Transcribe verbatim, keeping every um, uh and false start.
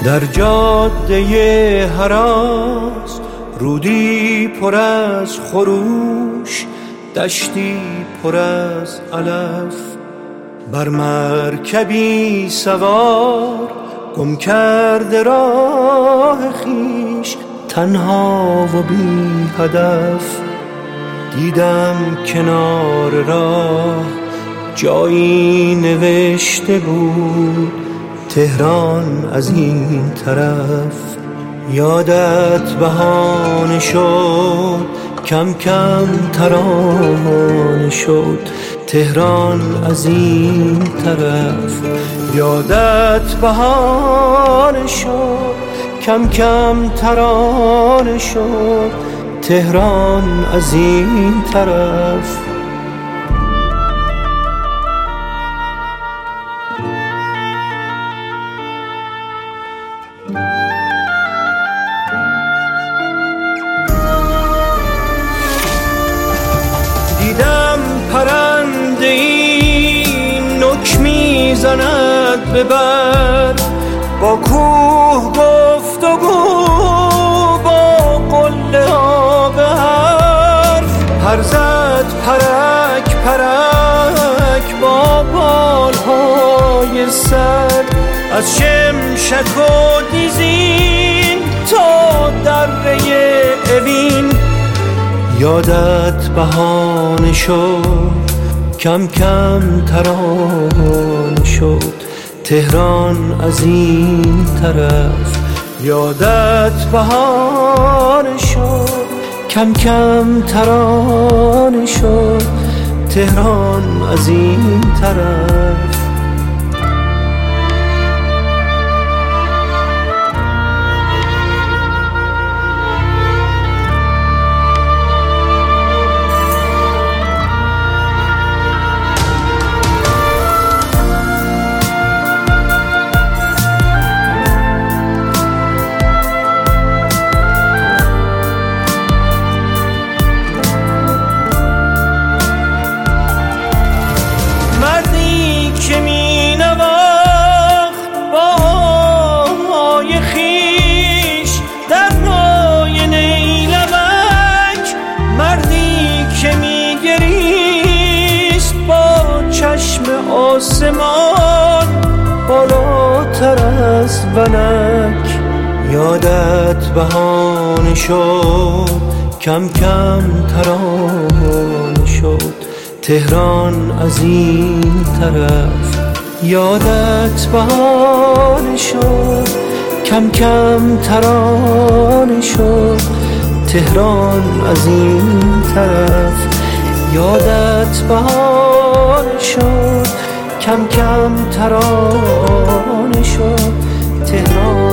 در جاده هراس رودی پر از خروش، دشتی پر از علف. بر مرکبی سوار گم کرده راه خویش، تنها و بی هدف. دیدم کنار راه جایی نوشته بود تهران از این طرف. یادت بهانه شد کم کم ترانه شد تهران از این طرف. یادت بهانه شد کم کم ترانه شد تهران از این طرف. دیدم پرنده ای نک میزند به بر، با کوه گفتگو با قله ها به حرف. پر زد پرک پرک با بالهای سر، از شمشک و دیزین تا دره اوین. یادت بهانه شد کم کم ترانه شد تهران از این طرف. یادت بهانه شد کم کم ترانه شد تهران از این طرف. آسمان بالاتر از ونک. یادت بهانه شد کم کم ترانه شد تهران از این طرف. یادت بهانه شد کم کم ترانه شد تهران از این طرف. یادت بهانه شد کم کم ترانه شد تهران